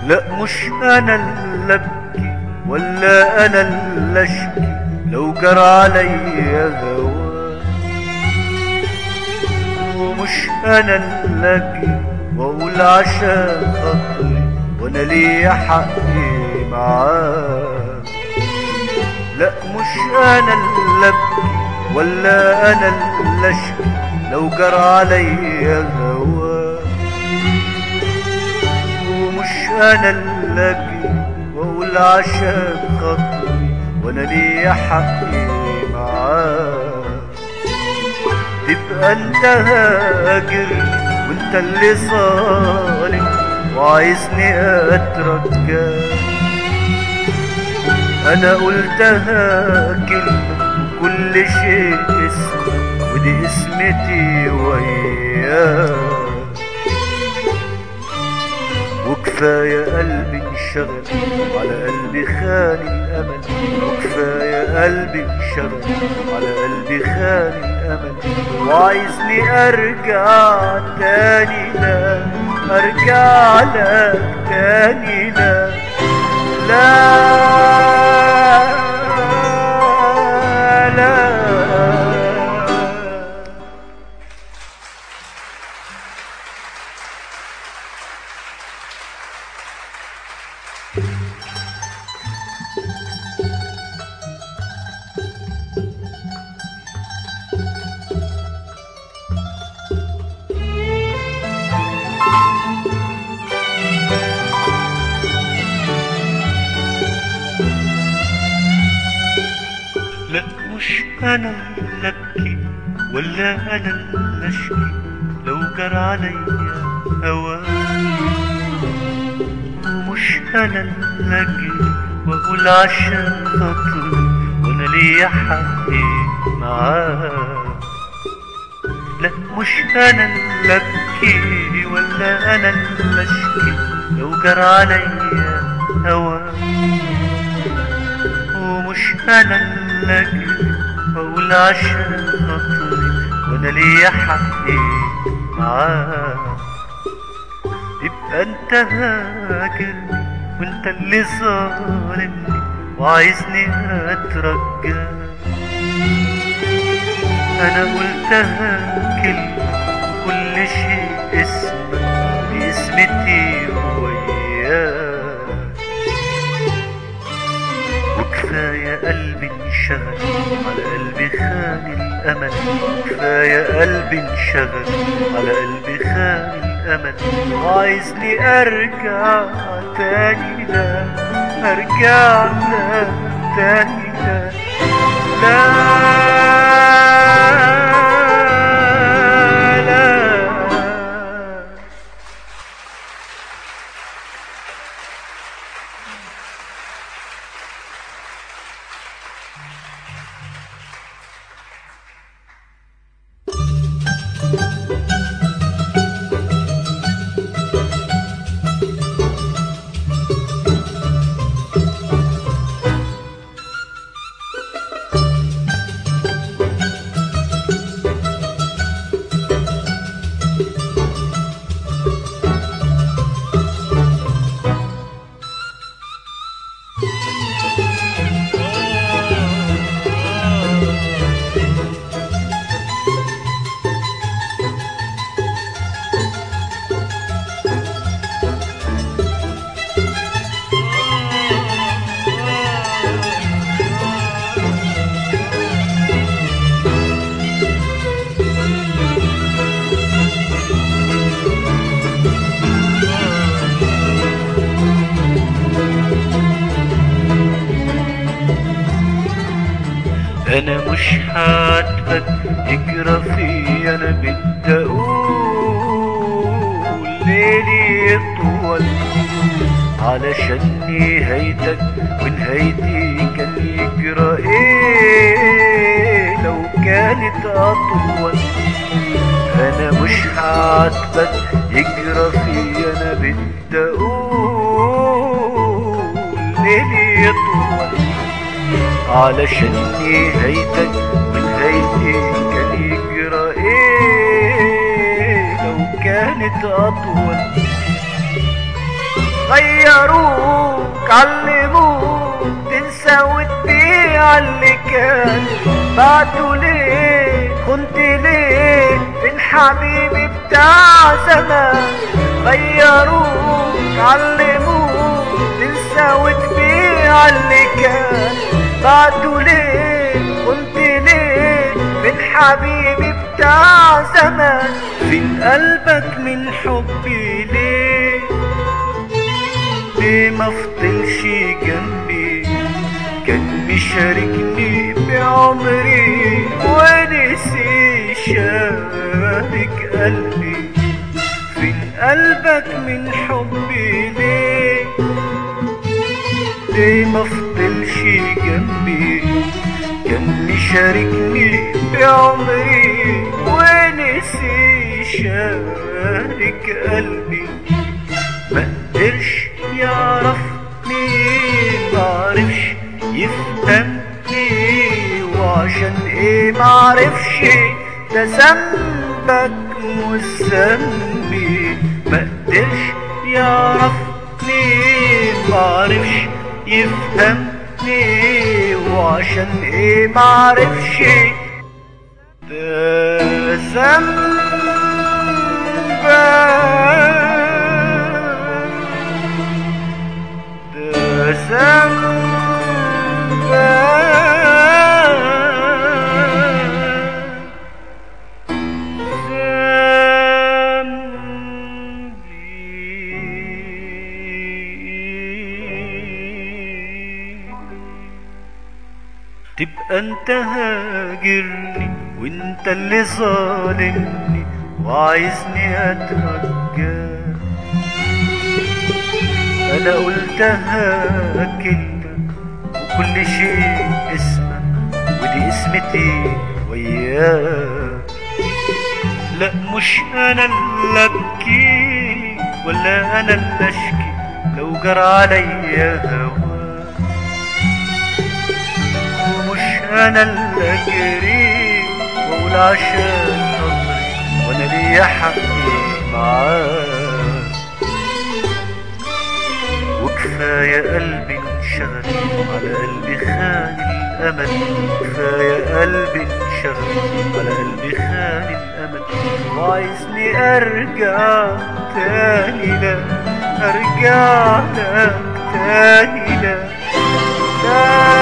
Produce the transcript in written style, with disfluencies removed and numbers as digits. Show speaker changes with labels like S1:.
S1: لا مش انا اللي ابكي ولا انا اللي اشكي لو جرى عليا هوا، ومش انا اللي اجي واقول عشان خاطري وانا ليا حقي معاه. لا مش انا اللي ابكي ولا انا اللي اشكي لو جرى عليا هوا، ومش انا اللي اجي واقول عشان خاطري وانا ليا حقي معاه. تبقى انت هاجر وانت اللي ظالم وعايزني اترجاك، انا قلتها كلمة وكل شيء اسمه ودي اسمتي وياك. وكفاية قلبي انشغل على قلبي خالي الأمل، وكفاية قلبي انشغل على قلبي خالي الأمل، وعايزني أرجع تاني لا أرجع لك تاني لا لا لا. لا مش انا اللي ابكي ولا انا اللي اشكي لو جرى عليا هوا، ومش انا اللي اجي واقول عشان خاطري وانا ليا حقي معاه. لا مش انا اللي ابكي ولا انا اللي اشكي لو جرى عليا هوا، ومش انا اللي اجي اقول عشان خاطري وانا ليا حقي معاه. يبقى انت هاجرني وانت اللي ظالمني وعايزني اترجاك، انا قلتها كلمة وكل شيء اسمك باسمتي وياك. وكفاية قلبي انشغل على قلبي خالي الأمل، وكفاية قلبي انشغل على قلبي خالي الأمل، وعايزني أرجع تاني لا أرجع لك تاني لا لا. انا مش هعاتبك تجرى فيا، انا بدي اقول ليلي يطول علشان نهايتك ونهايتي كان يجرى ايه لو كانت اطول. انا مش هعاتبك يجرى فيا، انا بدي اقول ليلي يطول علشان نهايتك ونهايتي كان يجرى ايه لو كانت اطول.
S2: غيروك علموك تنسى وتبيع اللي كان. بعتوا ليه كنت ليه فين حبيبي بتاع زمان. غيروك علموك تنسى وتبيع اللي كان. بعتوا ليه كنت ليه فين حبيبي بتاع زمان. فين قلبك من حبي ليه ليه مفضلش جنبي. كان مشاركني بعمري ونسي شارك قلبي. فين قلبك من حبي ليه ليه مفضلش جنبي. كان مشاركني بعمري ونسي شارك قلبي. مقدرش يعرفني معرفش يفهمني. وعشان ايه معرفش ده ذنبك مش ذنبي. مقدرش يعرفني معرفش يفهمني. وعشان ايه معرفش ده ذنبك ده تبقى انت هاجرني وانت اللي ظالمني وعايزني اترجاك. انا قلتها كلمة وكل شيء اسمك ودي اسمتي وياك. لا مش انا اللي ابكي ولا انا اللي اشكي لو جرى عليا هواك. انا اللي اجري واقول عشان خاطري وانا ليا حقي معاك. وكفايه قلبي انشغل على قلبي خان الامل. كفايه قلبي انشغل على قلبي خان الامل. وعايزني ارجع تاني لا ارجع لك تاني لا